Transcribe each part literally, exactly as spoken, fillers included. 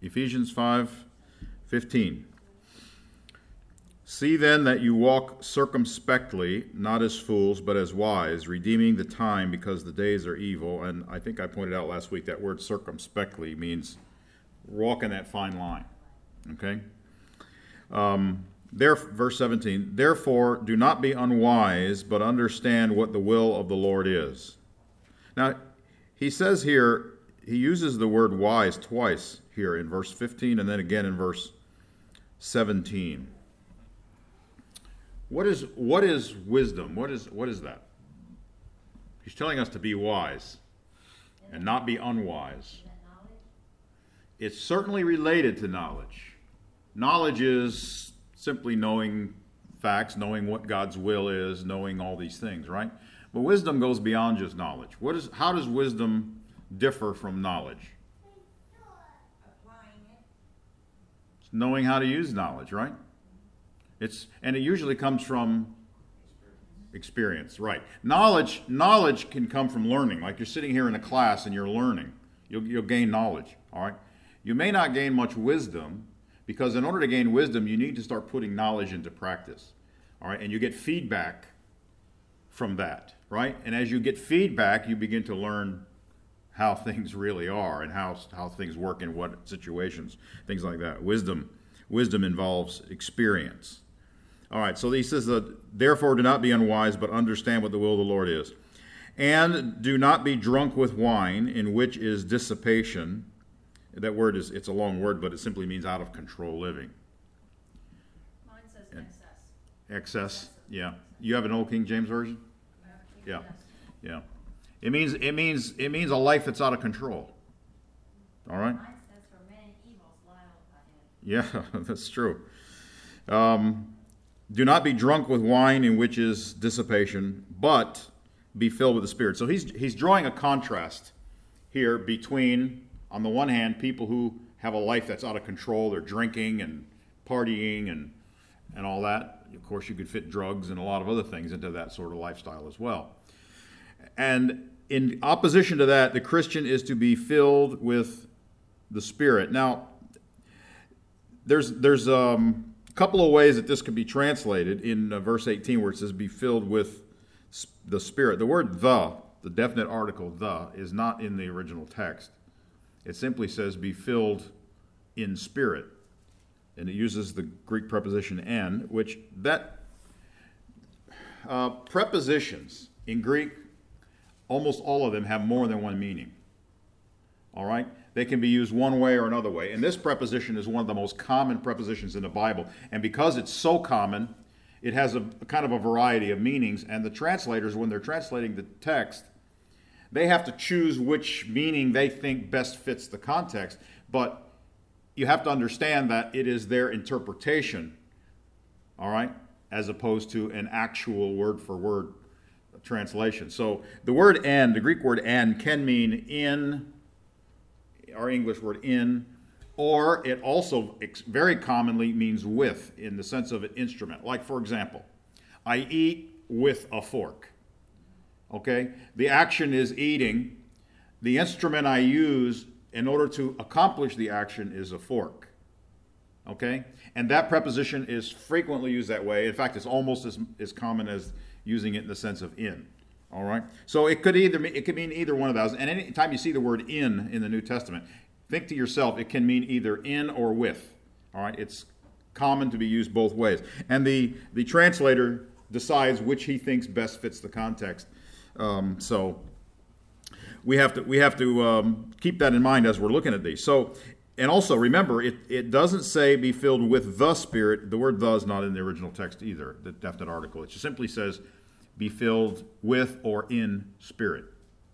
Ephesians five fifteen. See then that you walk circumspectly, not as fools, but as wise, redeeming the time because the days are evil. And I think I pointed out last week that word circumspectly means walking that fine line. Okay? Um, there, verse seventeen, therefore do not be unwise, but understand what the will of the Lord is. Now, he says here, he uses the word wise twice here in verse fifteen and then again in verse seventeen. What is what is wisdom? What is what is that? He's telling us to be wise and not be unwise. It's certainly related to knowledge. Knowledge is simply knowing facts, knowing what God's will is, knowing all these things, right? But wisdom goes beyond just knowledge. What is how does wisdom differ from knowledge? It's knowing how to use knowledge, right? It's and it usually comes from experience, right? Knowledge, knowledge can come from learning. Like you're sitting here in a class and you're learning. You'll, you'll gain knowledge, all right? You may not gain much wisdom because in order to gain wisdom, you need to start putting knowledge into practice, all right? And you get feedback from that, right? And as you get feedback, you begin to learn how things really are and how how things work in what situations, things like that. Wisdom, wisdom involves experience. All right, so he says, that, therefore do not be unwise, but understand what the will of the Lord is. And do not be drunk with wine, in which is dissipation. That word is, it's a long word, but it simply means out of control living. Mine says excess. Excess, yeah. You have an Old King James Version? Yeah, yeah. It means, it means, it means a life that's out of control. All right? Mine says for many evils lie ahead. Yeah, that's true. Um... Do not be drunk with wine, in which is dissipation, but be filled with the Spirit. So he's he's drawing a contrast here between, on the one hand, people who have a life that's out of control. They're drinking and partying and and all that. Of course, you could fit drugs and a lot of other things into that sort of lifestyle as well. And in opposition to that, the Christian is to be filled with the Spirit. Now, there's there's um. couple of ways that this could be translated in uh, verse eighteen where it says be filled with sp- the Spirit. The word the, the definite article the, is not in the original text. It simply says be filled in spirit. And it uses the Greek preposition en, which that uh, prepositions in Greek, almost all of them have more than one meaning. All right? They can be used one way or another way. And this preposition is one of the most common prepositions in the Bible. And because it's so common, it has a, a kind of a variety of meanings. And the translators, when they're translating the text, they have to choose which meaning they think best fits the context. But you have to understand that it is their interpretation, all right, as opposed to an actual word-for-word translation. So the word "and," the Greek word "and," can mean in, our English word "in," or it also very commonly means "with" in the sense of an instrument. Like, for example, I eat with a fork. Okay? The action is eating. The instrument I use in order to accomplish the action is a fork. Okay? And that preposition is frequently used that way. In fact, it's almost as, as common as using it in the sense of "in." All right? So it could either it could mean either one of those. And any time you see the word "in" in the New Testament, think to yourself, it can mean either "in" or "with." All right? It's common to be used both ways. And the, the translator decides which he thinks best fits the context. Um, so we have to we have to um, keep that in mind as we're looking at these. So, and also remember, it, it doesn't say be filled with the Spirit. The word "the" is not in the original text either, the definite article. It just simply says be filled with or in Spirit.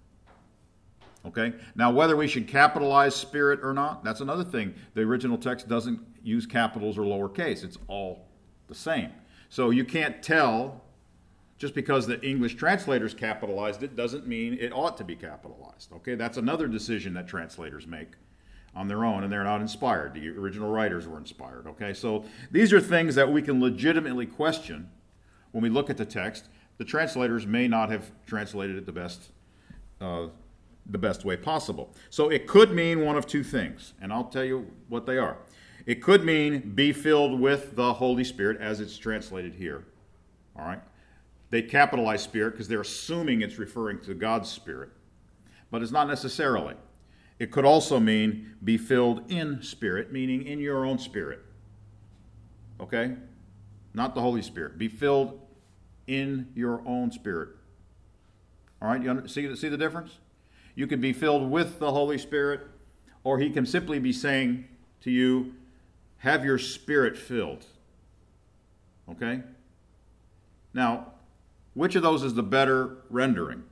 Okay? Now, whether we should capitalize Spirit or not, that's another thing. The original text doesn't use capitals or lowercase. It's all the same. So you can't tell, just because the English translators capitalized it doesn't mean it ought to be capitalized. Okay? That's another decision that translators make on their own, and they're not inspired. The original writers were inspired. Okay? So these are things that we can legitimately question when we look at the text. The translators may not have translated it the best uh, the best way possible. So it could mean one of two things, and I'll tell you what they are. It could mean be filled with the Holy Spirit as it's translated here. All right? They capitalize Spirit because they're assuming it's referring to God's Spirit. But it's not necessarily. It could also mean be filled in Spirit, meaning in your own spirit. Okay? Not the Holy Spirit. Be filled in your own spirit. All right? You see, see the difference? You can be filled with the Holy Spirit, or he can simply be saying to you, have your spirit filled. Okay? Now, which of those is the better rendering?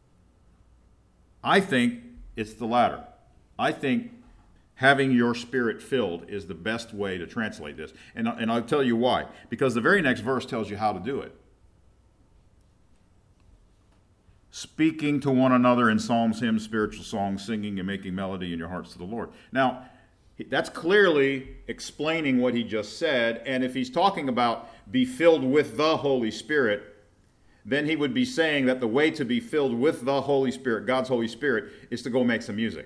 I think it's the latter. I think having your spirit filled is the best way to translate this. And, and I'll tell you why. Because the very next verse tells you how to do it. Speaking to one another in psalms, hymns, spiritual songs, singing and making melody in your hearts to the Lord. Now, that's clearly explaining what he just said. And if he's talking about be filled with the Holy Spirit, then he would be saying that the way to be filled with the Holy Spirit, God's Holy Spirit, is to go make some music.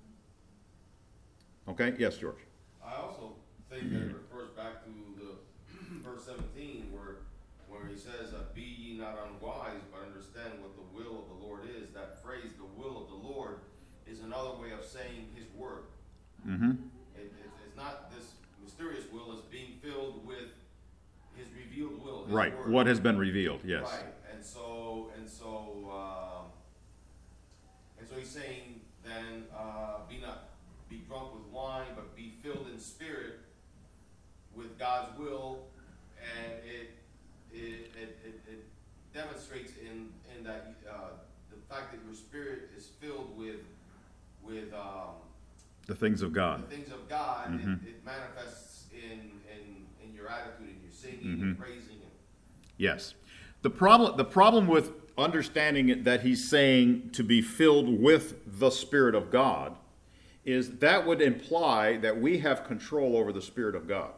Okay? Yes, George. I also think that it refers back to the verse seventeen where where he says, uh, be ye not unwise, but understand what the will of the Lord is. That phrase, the will of the Lord, is another way of saying his word. Mm-hmm. It, it, it's not this mysterious will, it's being filled with his revealed will. His right. word. What has been revealed, yes. Right. And so, and so, um, and so he's saying then, uh, be not be drunk with wine, but be filled in spirit with God's will, and it it it, it, it demonstrates in in that uh, the fact that your spirit is filled with with um, the things of God. The things of God. Mm-hmm. It, it manifests in in in your attitude, in your singing mm-hmm. and praising. And, yes. The problem the problem with understanding it that he's saying to be filled with the Spirit of God is that would imply that we have control over the Spirit of God.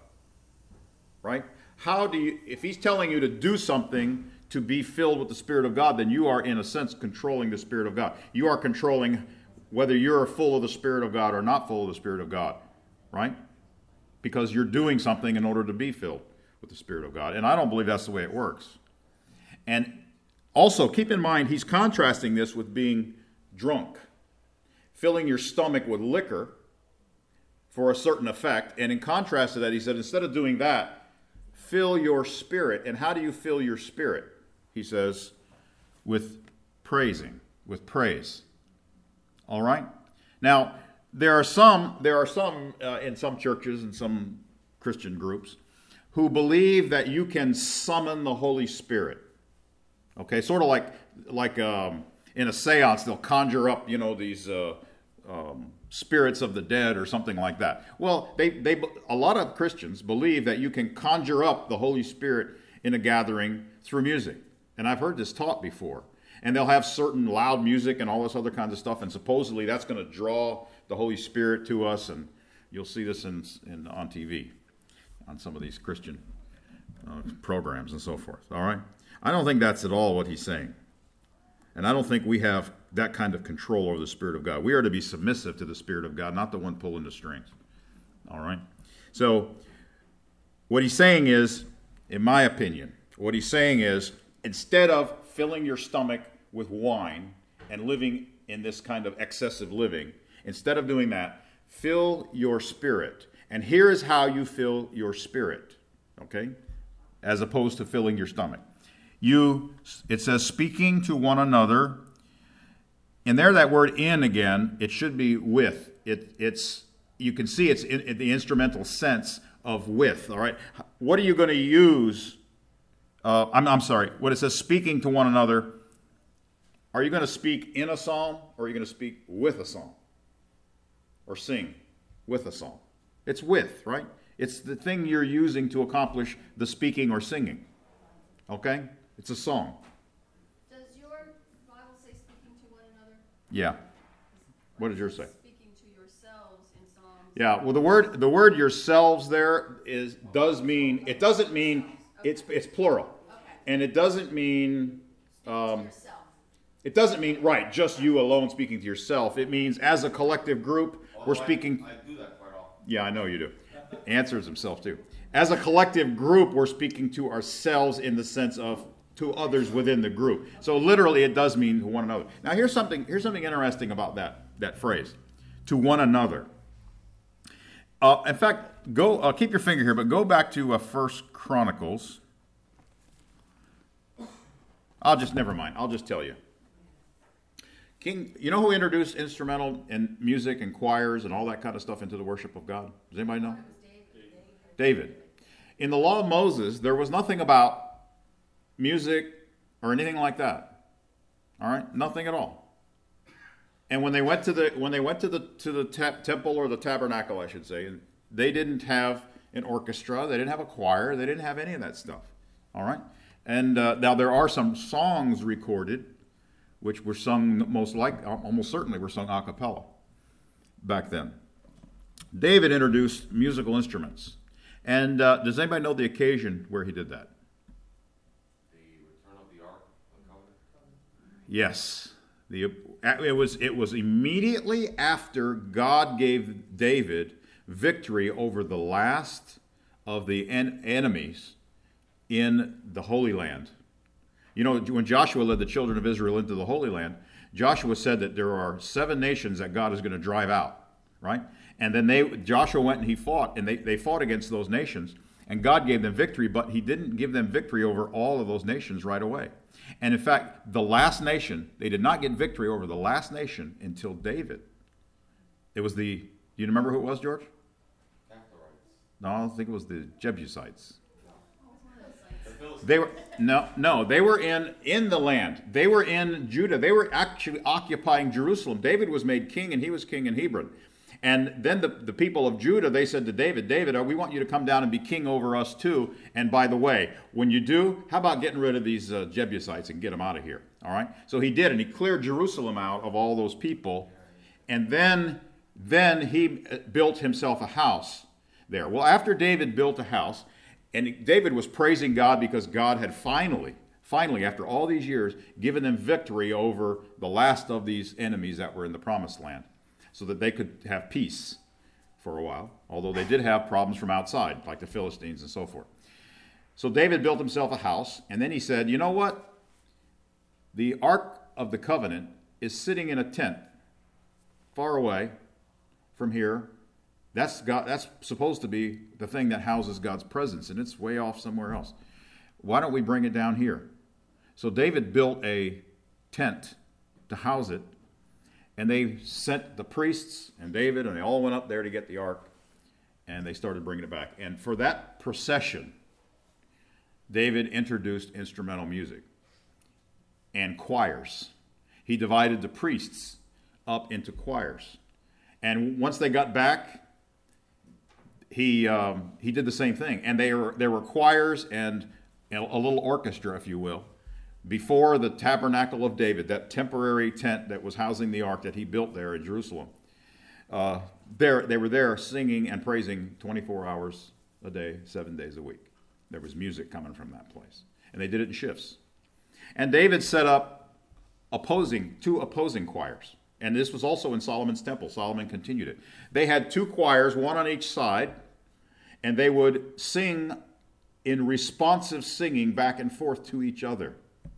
Right? How do you, if he's telling you to do something to be filled with the Spirit of God, then you are in a sense controlling the Spirit of God. You are controlling whether you're full of the Spirit of God or not full of the Spirit of God. Right? Because you're doing something in order to be filled with the Spirit of God. And I don't believe that's the way it works. And also, keep in mind, he's contrasting this with being drunk. Filling your stomach with liquor for a certain effect. And in contrast to that, he said, instead of doing that, fill your spirit. And how do you fill your spirit? He says, with praising, with praise. All right? Now, there are some, there are some uh, in some churches and some Christian groups who believe that you can summon the Holy Spirit. Okay, sort of like like um, in a seance, they'll conjure up, you know, these uh, um, spirits of the dead or something like that. Well, they they a lot of Christians believe that you can conjure up the Holy Spirit in a gathering through music, and I've heard this taught before. And they'll have certain loud music and all this other kinds of stuff, and supposedly that's going to draw the Holy Spirit to us, and you'll see this in, in on T V, on some of these Christian uh, programs and so forth. All right. I don't think that's at all what he's saying. And I don't think we have that kind of control over the Spirit of God. We are to be submissive to the Spirit of God, not the one pulling the strings. All right? So, what he's saying is, in my opinion, what he's saying is, instead of filling your stomach with wine and living in this kind of excessive living, instead of doing that, fill your spirit. And here is how you fill your spirit, okay? As opposed to filling your stomach. You, it says, speaking to one another. And there, that word in again, it should be with. It, it's, you can see it's in, in the instrumental sense of with, all right? What are you going to use? Uh, I'm, I'm sorry. When it says speaking to one another, are you going to speak in a psalm or are you going to speak with a psalm? Or sing with a psalm? It's with, right? It's the thing you're using to accomplish the speaking or singing. Okay? It's a song. Does your Bible say speaking to one another? Yeah. What does yours say? Speaking to yourselves in Psalms. Yeah. Well, the word the word yourselves there is does mean it doesn't mean it's it's plural, Okay. and it doesn't mean Speaking um, to yourself. It doesn't mean, right, just you alone speaking to yourself. It means as a collective group, we're Although I- speaking. I do that quite often. Yeah, I know you do. Answers himself too. As a collective group, we're speaking to ourselves in the sense of to others within the group. So literally, it does mean to one another. Now, here's something. Here's something interesting about that that phrase, to one another. Uh, in fact, go uh, keep your finger here, but go back to uh, First Chronicles. I'll just never mind. I'll just tell you. King, you know who introduced instrumental and music and choirs and all that kind of stuff into the worship of God? Does anybody know? David. In the law of Moses, there was nothing about music or anything like that. All right, nothing at all. And when they went to the when they went to the to the te- temple or the tabernacle, I should say, they didn't have an orchestra, they didn't have a choir, they didn't have any of that stuff. All right, and uh, now there are some songs recorded, which were sung most like almost certainly were sung a cappella back then. David introduced musical instruments. And uh, does anybody know the occasion where he did that? The return of the Ark of the Covenant. Yes. The, it was it was immediately after God gave David victory over the last of the en- enemies in the Holy Land. You know, when Joshua led the children of Israel into the Holy Land, Joshua said that there are seven nations that God is going to drive out, right? And then they Joshua went and he fought, and they, they fought against those nations, and God gave them victory, but he didn't give them victory over all of those nations right away. And in fact, the last nation, they did not get victory over the last nation until David. It was the, do you remember who it was, George? Caphtorites. No, I don't think it was the Jebusites. The Philistines. They were no, no. They were in in the land. They were in Judah. They were actually occupying Jerusalem. David was made king, and he was king in Hebron. And then the, the people of Judah, they said to David, David, we want you to come down and be king over us too. And by the way, when you do, how about getting rid of these uh, Jebusites and get them out of here? All right. So he did, and he cleared Jerusalem out of all those people, and then then he built himself a house there. Well, after David built a house. And David was praising God because God had finally, finally, after all these years, given them victory over the last of these enemies that were in the promised land, so that they could have peace for a while, although they did have problems from outside, like the Philistines and so forth. So David built himself a house, and then he said, you know what? The Ark of the Covenant is sitting in a tent far away from here. That's God. That's supposed to be the thing that houses God's presence, and it's way off somewhere else. Why don't we bring it down here? So David built a tent to house it, and they sent the priests and David, and they all went up there to get the ark, and they started bringing it back. And for that procession, David introduced instrumental music and choirs. He divided the priests up into choirs. And once they got back, he um, he did the same thing. And they were, there were choirs and a little orchestra, if you will, before the tabernacle of David, that temporary tent that was housing the ark that he built there in Jerusalem. Uh, there, they were there singing and praising twenty-four hours a day, seven days a week. There was music coming from that place. And they did it in shifts. And David set up opposing two opposing choirs. And this was also in Solomon's temple. Solomon continued it. They had two choirs, one on each side, and they would sing in responsive singing back and forth to each other.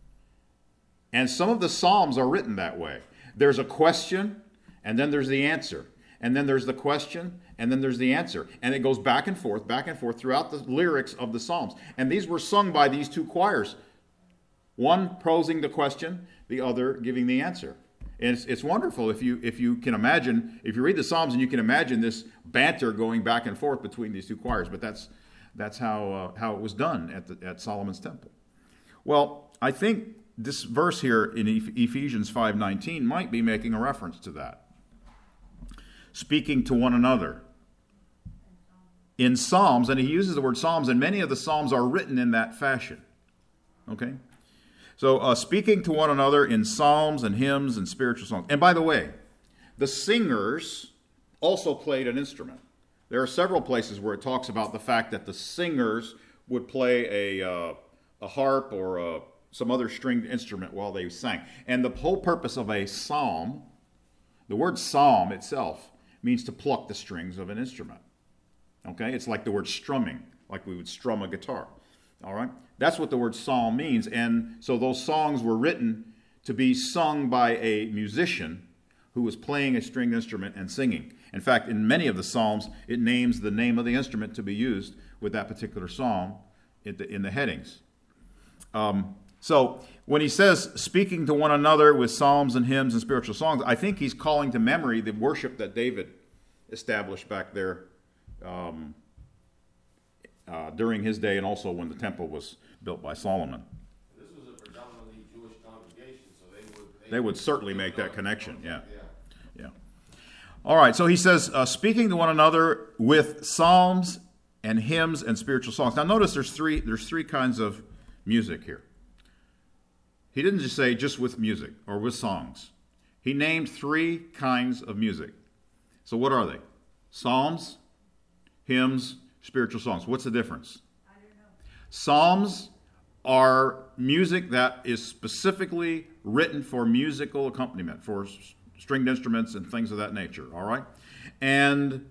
And some of the Psalms are written that way. There's a question, and then there's the answer. And then there's the question, and then there's the answer. And it goes back and forth, back and forth throughout the lyrics of the Psalms. And these were sung by these two choirs. One posing the question, the other giving the answer. And it's, it's wonderful if you if you can imagine, if you read the Psalms and you can imagine this banter going back and forth between these two choirs. But that's that's how uh, how it was done at the, at Solomon's temple. Well, I think this verse here in Ephesians five nineteen might be making a reference to that. Speaking to one another. In Psalms, and he uses the word Psalms, and many of the Psalms are written in that fashion. Okay? So, uh, speaking to one another in psalms and hymns and spiritual songs. And by the way, the singers also played an instrument. There are several places where it talks about the fact that the singers would play a, uh, a harp or a, some other stringed instrument while they sang. And the whole purpose of a psalm, the word psalm itself, means to pluck the strings of an instrument. Okay? It's like the word strumming, like we would strum a guitar. All right? That's what the word psalm means. And so those songs were written to be sung by a musician who was playing a stringed instrument and singing. In fact, in many of the psalms, it names the name of the instrument to be used with that particular psalm in the, in the headings. Um, so when he says speaking to one another with psalms and hymns and spiritual songs, I think he's calling to memory the worship that David established back there um, uh, during his day, and also when the temple was built by Solomon. This was a predominantly Jewish congregation, so they would... They, they would certainly make that connection, yeah. Yeah. Yeah. All right, so he says, uh, speaking to one another with psalms and hymns and spiritual songs. Now notice there's three there's three kinds of music here. He didn't just say just with music or with songs. He named three kinds of music. So what are they? Psalms, hymns, spiritual songs. What's the difference? I don't know. Psalms are music that is specifically written for musical accompaniment, for stringed instruments and things of that nature, all right? And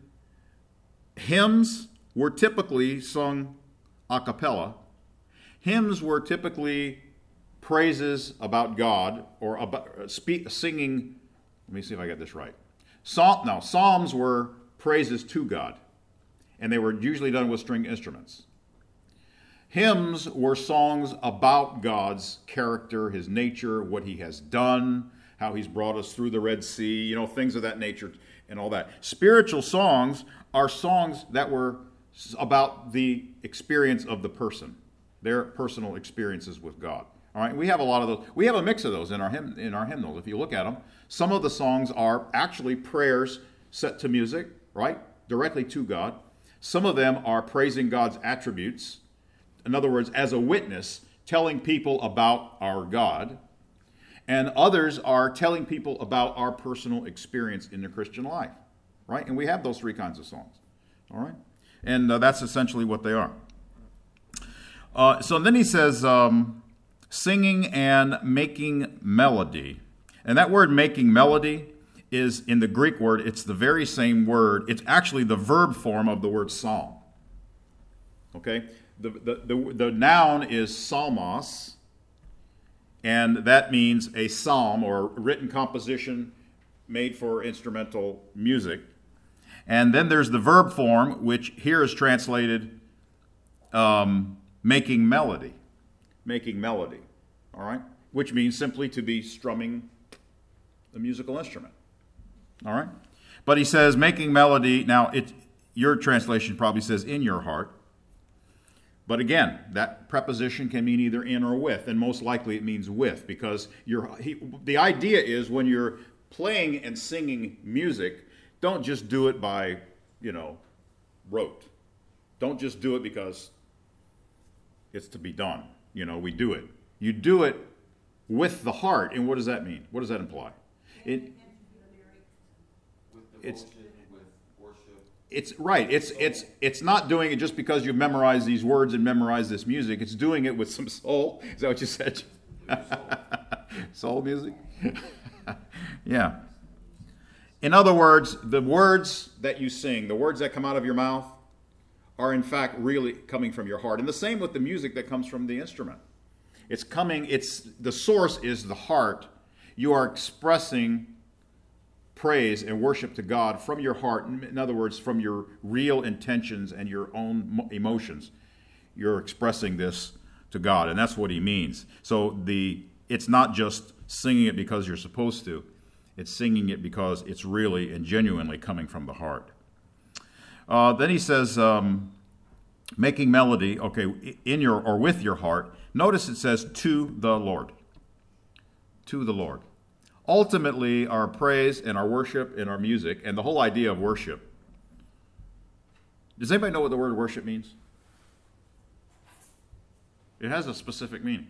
hymns were typically sung a cappella. Hymns were typically praises about God, or about speak, singing. Let me see if I get this right. Psalm, no, psalms were praises to God, and they were usually done with stringed instruments. Hymns were songs about God's character, his nature, what he has done, how he's brought us through the Red Sea, you know, things of that nature and all that. Spiritual songs are songs that were about the experience of the person, their personal experiences with God. All right, we have a lot of those. We have a mix of those in our hymn, in our hymnals. If you look at them, some of the songs are actually prayers set to music, right, directly to God. Some of them are praising God's attributes. In other words, as a witness, telling people about our God. And others are telling people about our personal experience in the Christian life, right? And we have those three kinds of songs, all right? And uh, that's essentially what they are. Uh, so then he says, um, singing and making melody. And that word making melody is, in the Greek word, it's the very same word. It's actually the verb form of the word psalm. Okay? The, the, the, the noun is psalmos, and that means a psalm or written composition made for instrumental music. And then there's the verb form, which here is translated um, making melody. Making melody, all right? Which means simply to be strumming a musical instrument, all right? But he says making melody. Now, it, your translation probably says in your heart. But again, that preposition can mean either in or with, and most likely it means with, because you're, he, the idea is when you're playing and singing music, don't just do it by, you know, rote. Don't just do it because it's to be done. You know, we do it. You do it with the heart, and what does that mean? What does that imply? It, With it's devotion, with worship. It's right. It's it's it's not doing it just because you've memorized these words and memorized this music. It's doing it with some soul. Is that what you said? Soul music? Yeah. In other words, the words that you sing, the words that come out of your mouth, are in fact really coming from your heart. And the same with the music that comes from the instrument. It's coming, it's the source is the heart. You are expressing praise and worship to God from your heart. In other words, from your real intentions and your own emotions. You're expressing this to God, and that's what he means. So the it's not just singing it because you're supposed to. It's singing it because it's really and genuinely coming from the heart. Uh, then he says, um, making melody, okay, in your or with your heart. Notice it says to the Lord. To the Lord. Ultimately, our praise and our worship and our music and the whole idea of worship. Does anybody know what the word worship means? It has a specific meaning.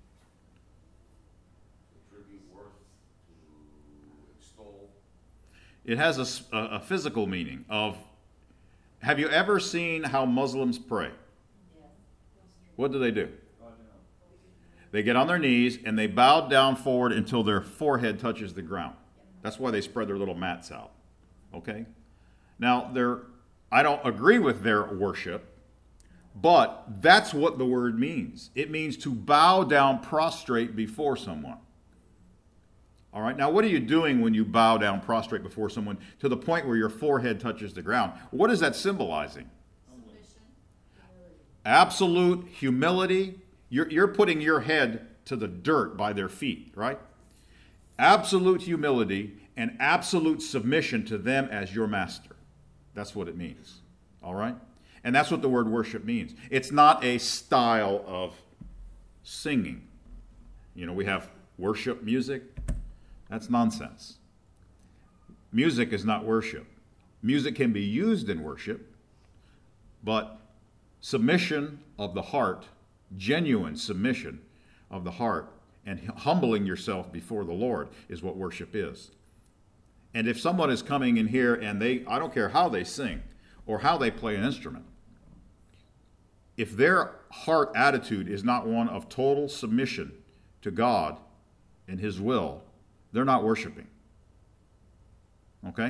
Attribute worth, to extol. It has a, a physical meaning of, have you ever seen how Muslims pray? What do they do? They get on their knees and they bow down forward until their forehead touches the ground. That's why they spread their little mats out. Okay? Now, they're, I don't agree with their worship, but that's what the word means. It means to bow down prostrate before someone. All right? Now, what are you doing when you bow down prostrate before someone to the point where your forehead touches the ground? What is that symbolizing? Submission. Absolute humility. You're, you're putting your head to the dirt by their feet, right? Absolute humility and absolute submission to them as your master. That's what it means. All right? And that's what the word worship means. It's not a style of singing. You know, we have worship music. That's nonsense. Music is not worship. Music can be used in worship, but submission of the heart, genuine submission of the heart, and humbling yourself before the Lord is what worship is. And if someone is coming in here and they, I don't care how they sing or how they play an instrument, if their heart attitude is not one of total submission to God and His will, they're not worshiping. Okay?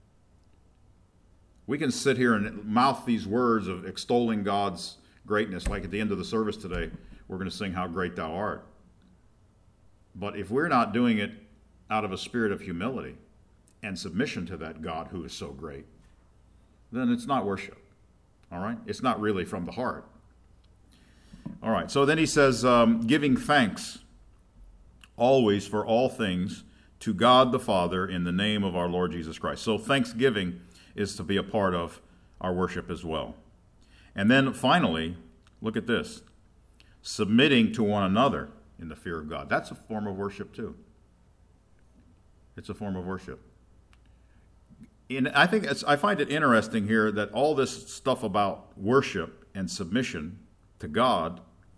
We can sit here and mouth these words of extolling God's greatness, like at the end of the service today, we're going to sing How Great Thou Art. But if we're not doing it out of a spirit of humility and submission to that God who is so great, then it's not worship. All right? It's not really from the heart. All right, so then he says, um, giving thanks always for all things to God the Father in the name of our Lord Jesus Christ. So thanksgiving is to be a part of our worship as well. And then finally, look at this. Submitting to one another in the fear of God. That's a form of worship too. It's a form of worship. In, I think it's, I find it interesting here that all this stuff about worship and submission to God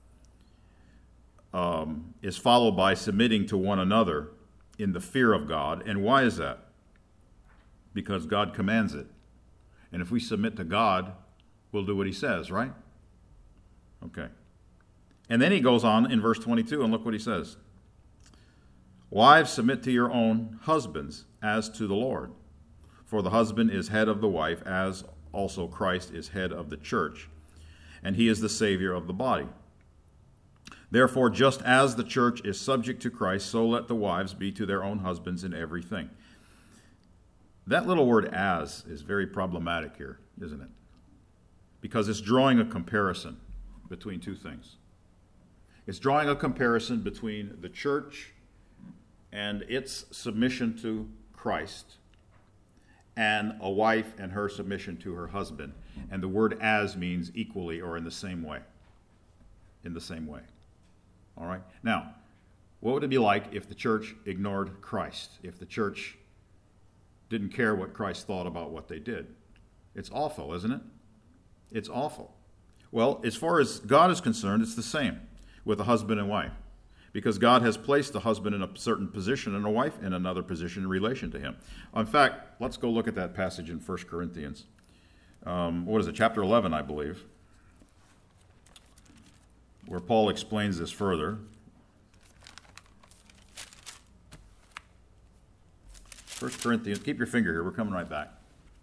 um, is followed by submitting to one another in the fear of God. And why is that? Because God commands it. And if we submit to God, we'll do what He says, right? Okay. And then he goes on in verse twenty-two, and look what he says. Wives, submit to your own husbands as to the Lord. For the husband is head of the wife, as also Christ is head of the church, and he is the Savior of the body. Therefore, just as the church is subject to Christ, so let the wives be to their own husbands in everything. That little word as is very problematic here, isn't it? Because it's drawing a comparison between two things. It's drawing a comparison between the church and its submission to Christ and a wife and her submission to her husband. And the word as means equally or in the same way. In the same way. All right? Now, what would it be like if the church ignored Christ? If the church didn't care what Christ thought about what they did? It's awful, isn't it? It's awful. Well, as far as God is concerned, it's the same with a husband and wife. Because God has placed the husband in a certain position and a wife in another position in relation to him. In fact, let's go look at that passage in First Corinthians. Um, what is it? Chapter eleven, I believe. Where Paul explains this further. First Corinthians, keep your finger here, we're coming right back.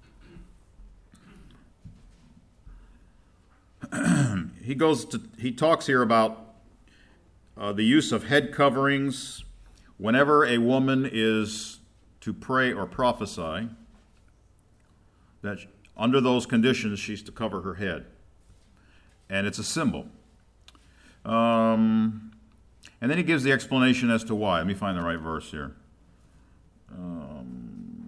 he goes to, he talks here about Uh, the use of head coverings whenever a woman is to pray or prophesy, that under those conditions she's to cover her head. And it's a symbol. Um, and then he gives the explanation as to why. Let me find the right verse here. Um,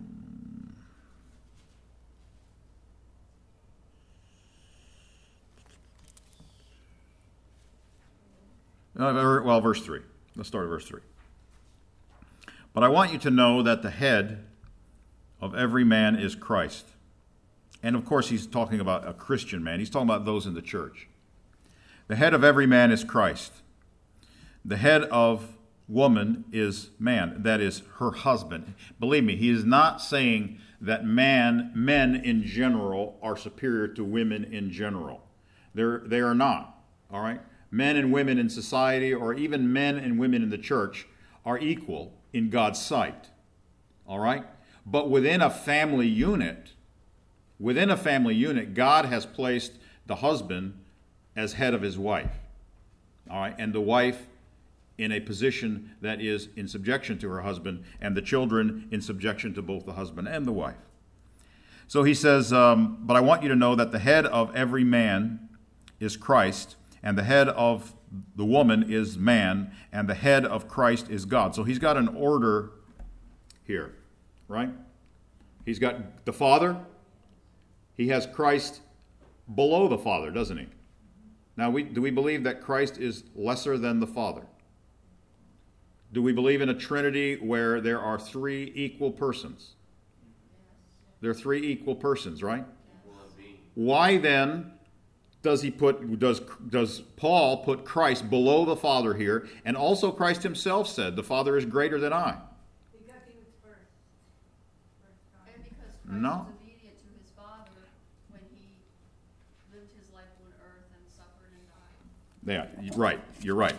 Uh, well, verse three. Let's start at verse three. But I want you to know that the head of every man is Christ. And of course, he's talking about a Christian man. He's talking about those in the church. The head of every man is Christ. The head of woman is man, that is her husband. Believe me, he is not saying that man, men in general are superior to women in general. They're, they are not, all right? men and women in society, or even men and women in the church, are equal in God's sight. All right? But within a family unit, within a family unit, God has placed the husband as head of his wife. All right? And the wife in a position that is in subjection to her husband, and the children in subjection to both the husband and the wife. So he says, um, but I want you to know that the head of every man is Christ, and the head of the woman is man, and the head of Christ is God. So he's got an order here, right? He's got the Father. He has Christ below the Father, doesn't he? Now, we, do we believe that Christ is lesser than the Father? Do we believe in a Trinity where there are three equal persons? There are three equal persons, right? Why then does he put does does Paul put Christ below the Father here? And also Christ himself said, "The Father is greater than I." Because he was first. first and because Christ No. was obedient to his Father when he lived his life on earth and suffered and died. Yeah, right. You're right.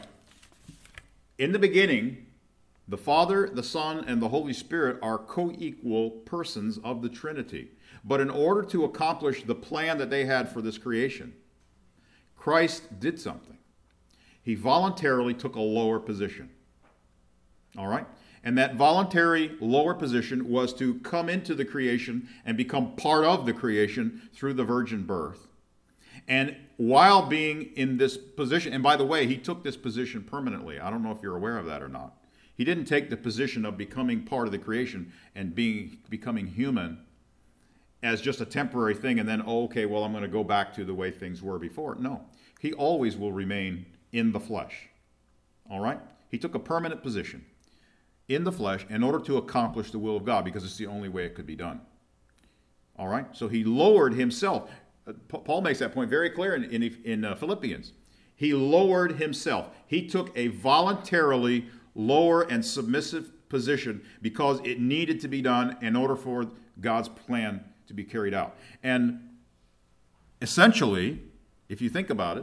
In the beginning, the Father, the Son, and the Holy Spirit are co-equal persons of the Trinity. But in order to accomplish the plan that they had for this creation, Christ did something. He voluntarily took a lower position. All right? And that voluntary lower position was to come into the creation and become part of the creation through the virgin birth. And while being in this position, and by the way, he took this position permanently. I don't know if you're aware of that or not. He didn't take the position of becoming part of the creation and being becoming human as just a temporary thing and then, oh, okay, well, I'm going to go back to the way things were before. No, he always will remain in the flesh. All right? He took a permanent position in the flesh in order to accomplish the will of God, because it's the only way it could be done. All right? So he lowered himself. Paul makes that point very clear in, in, in uh, Philippians. He lowered himself. He took a voluntarily lower and submissive position because it needed to be done in order for God's plan to be carried out. And essentially, if you think about it,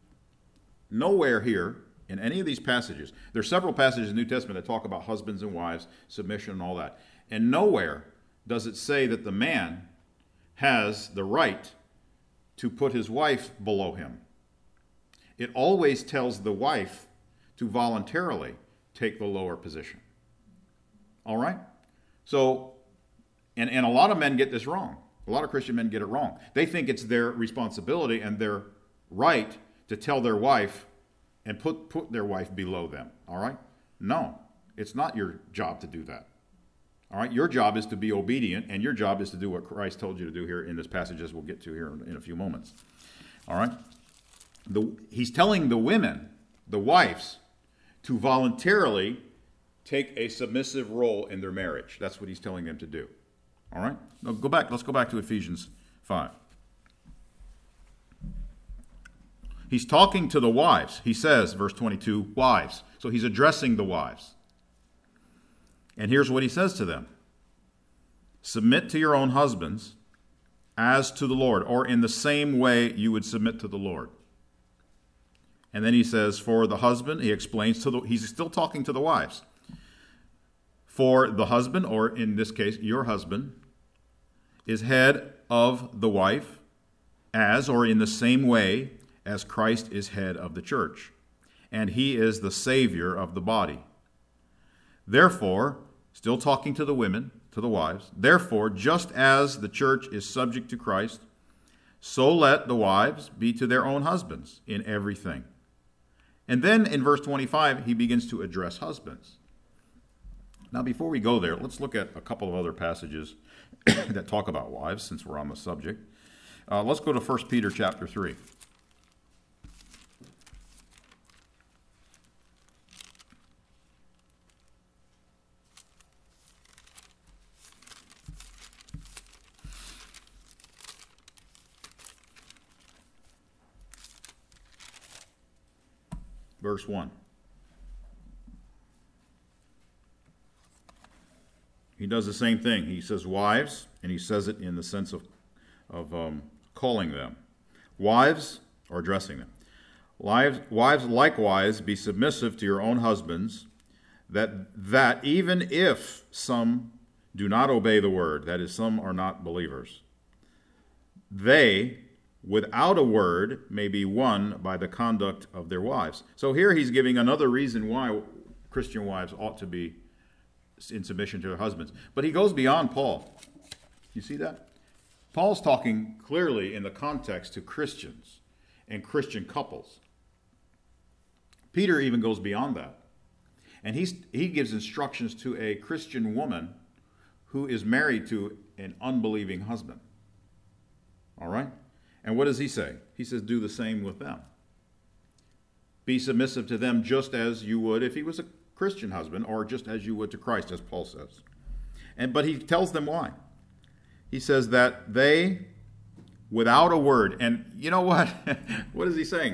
nowhere here in any of these passages, there are several passages in the New Testament that talk about husbands and wives, submission and all that. And nowhere does it say that the man has the right to put his wife below him. It always tells the wife to voluntarily take the lower position. All right? So, and, and a lot of men get this wrong. A lot of Christian men get it wrong. They think it's their responsibility and their right to tell their wife and put, put their wife below them. All right? No, it's not your job to do that. All right? Your job is to be obedient, and your job is to do what Christ told you to do here in this passage, as we'll get to here in, in a few moments. All right? The, he's telling the women, the wives, to voluntarily take a submissive role in their marriage. That's what he's telling them to do. All right? Now go back. Let's go back to Ephesians five. He's talking to the wives. He says, verse twenty-two, wives. So he's addressing the wives. And here's what he says to them. Submit to your own husbands as to the Lord, or in the same way you would submit to the Lord. And then he says, for the husband, he explains to the, he's still talking to the wives. For the husband, or in this case, your husband, is head of the wife, as, or in the same way, as Christ is head of the church. And he is the Savior of the body. Therefore, still talking to the women, to the wives, therefore, just as the church is subject to Christ, so let the wives be to their own husbands in everything. And then in verse twenty-five, he begins to address husbands. Now, before we go there, let's look at a couple of other passages that talk about wives, since we're on the subject. Uh, let's go to First Peter chapter three. Verse one. He does the same thing. He says wives, and he says it in the sense of, of um, calling them. Wives, or addressing them. Wives, wives likewise be submissive to your own husbands, that that even if some do not obey the word, that is, some are not believers, they, without a word, may be won by the conduct of their wives. So here he's giving another reason why Christian wives ought to be in submission to their husbands. But he goes beyond Paul. You see that? Paul's talking clearly in the context to Christians and Christian couples. Peter even goes beyond that. And he's, he gives instructions to a Christian woman who is married to an unbelieving husband. All right? And what does he say? He says, do the same with them. Be submissive to them just as you would if he was a Christian husband, or just as you would to Christ, as Paul says. And but he tells them why. He says that they, without a word, and you know what? What is he saying?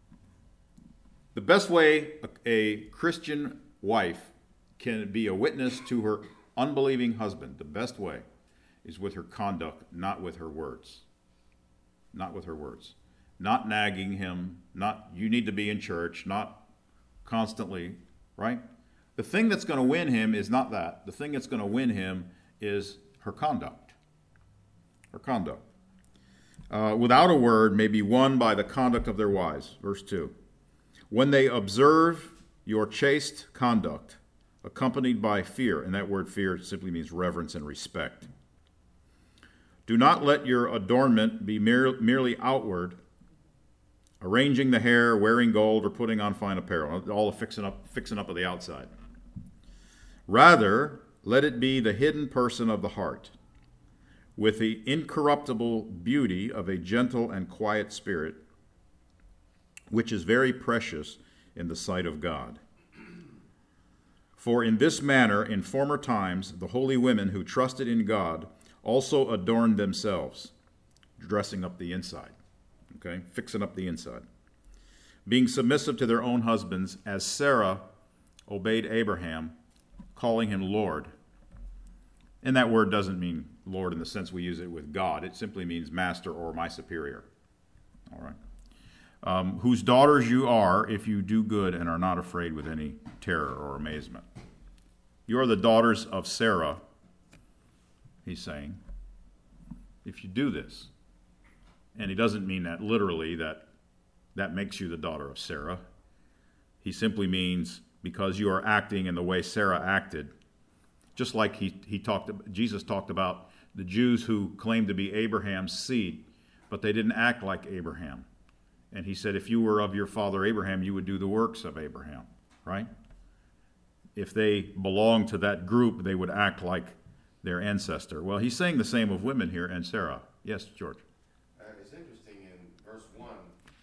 The best way a, a Christian wife can be a witness to her unbelieving husband, the best way is with her conduct, not with her words. Not with her words. Not nagging him, not you need to be in church, not constantly, right? The thing that's going to win him is not that. The thing that's going to win him is her conduct. Her conduct. Uh, without a word may be won by the conduct of their wives. Verse two. When they observe your chaste conduct, accompanied by fear, and that word fear simply means reverence and respect. Do not let your adornment be mere, merely outward, arranging the hair, wearing gold, or putting on fine apparel, all the fixing up, fixing up of the outside. Rather, let it be the hidden person of the heart, with the incorruptible beauty of a gentle and quiet spirit, which is very precious in the sight of God. For in this manner, in former times, the holy women who trusted in God also adorned themselves, dressing up the inside, okay, fixing up the inside, being submissive to their own husbands, as Sarah obeyed Abraham, calling him Lord. And that word doesn't mean Lord in the sense we use it with God. It simply means master or my superior. All right. Um, whose daughters you are if you do good and are not afraid with any terror or amazement. You are the daughters of Sarah, he's saying, if you do this. And he doesn't mean that literally, that that makes you the daughter of Sarah. He simply means because you are acting in the way Sarah acted, just like he, he talked, Jesus talked about the Jews who claimed to be Abraham's seed, but they didn't act like Abraham. And he said, if you were of your father Abraham, you would do the works of Abraham, right? If they belonged to that group, they would act like their ancestor. Well, he's saying the same of women here and Sarah. Yes, George? Uh, it's interesting, in verse one,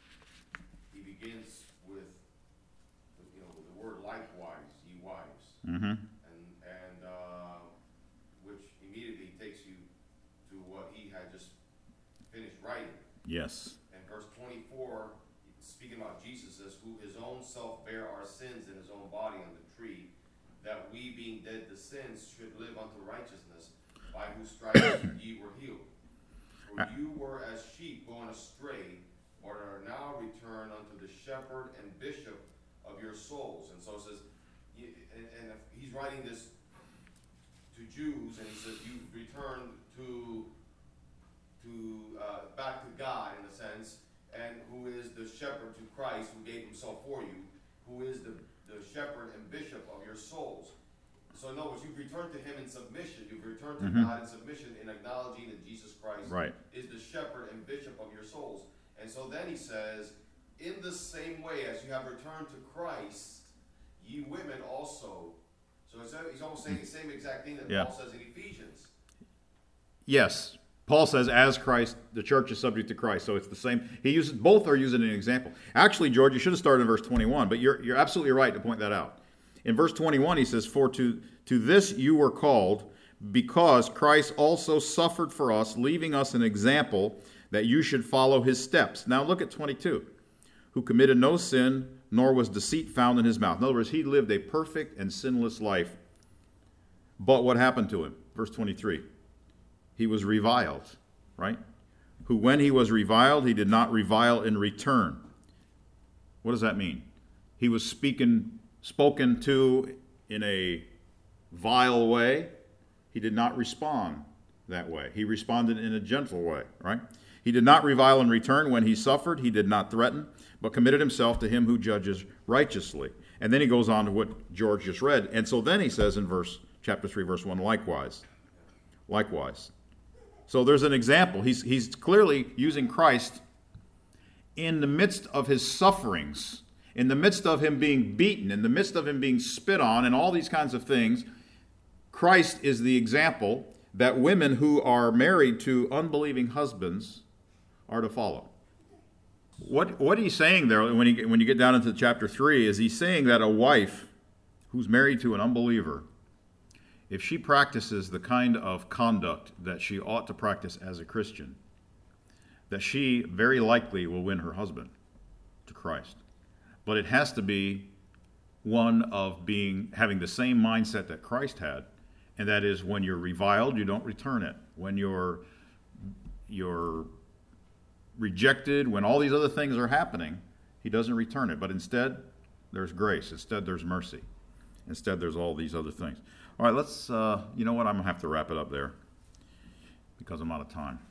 he begins with, you know, with the word likewise, ye wives. Mm-hmm. And, and uh, which immediately takes you to what he had just finished writing. Yes. Verse twenty-four, speaking about Jesus, says, who his own self bare our sins in his own body on the tree, that we being dead to sins should live unto righteousness, by whose stripes ye were healed. For you were as sheep going astray, but are now returned unto the shepherd and bishop of your souls. And so it says, and, and if he's writing this to Jews, and he says, you've returned to to uh, back to God in a sense, and who is the shepherd to Christ, who gave himself for you, who is the, the shepherd and bishop of your souls. So in other words, you've returned to him in submission. You've returned to mm-hmm. God in submission, in acknowledging that Jesus Christ right. is the shepherd and bishop of your souls. And so then he says, in the same way as you have returned to Christ, ye women also. So it's, he's almost saying the same exact thing that yeah. Paul says in Ephesians. Yes. Paul says, as Christ, the church is subject to Christ. So it's the same. He uses, both are using an example. Actually, George, you should have started in verse twenty-one, but you're, you're absolutely right to point that out. In verse twenty-one, he says, for to, to this you were called, because Christ also suffered for us, leaving us an example that you should follow his steps. Now look at twenty-two. Who committed no sin, nor was deceit found in his mouth. In other words, he lived a perfect and sinless life. But what happened to him? Verse twenty-three. He was reviled, right? Who when he was reviled, he did not revile in return. What does that mean? He was speaking, spoken to in a vile way. He did not respond that way. He responded in a gentle way, right? He did not revile in return when he suffered. He did not threaten, but committed himself to him who judges righteously. And then he goes on to what George just read. And so then he says in verse chapter three, verse one, likewise. Likewise. So there's an example. He's, he's clearly using Christ in the midst of his sufferings, in the midst of him being beaten, in the midst of him being spit on, and all these kinds of things. Christ is the example that women who are married to unbelieving husbands are to follow. What what he's saying there, when he, when you get down into chapter three, is he's saying that a wife who's married to an unbeliever, if she practices the kind of conduct that she ought to practice as a Christian, that she very likely will win her husband to Christ. But it has to be one of being having the same mindset that Christ had, and that is when you're reviled, you don't return it. When you're you're rejected, when all these other things are happening, he doesn't return it. But instead, there's grace. Instead, there's mercy. Instead, there's all these other things. All right, let's, uh, you know what, I'm going to have to wrap it up there because I'm out of time.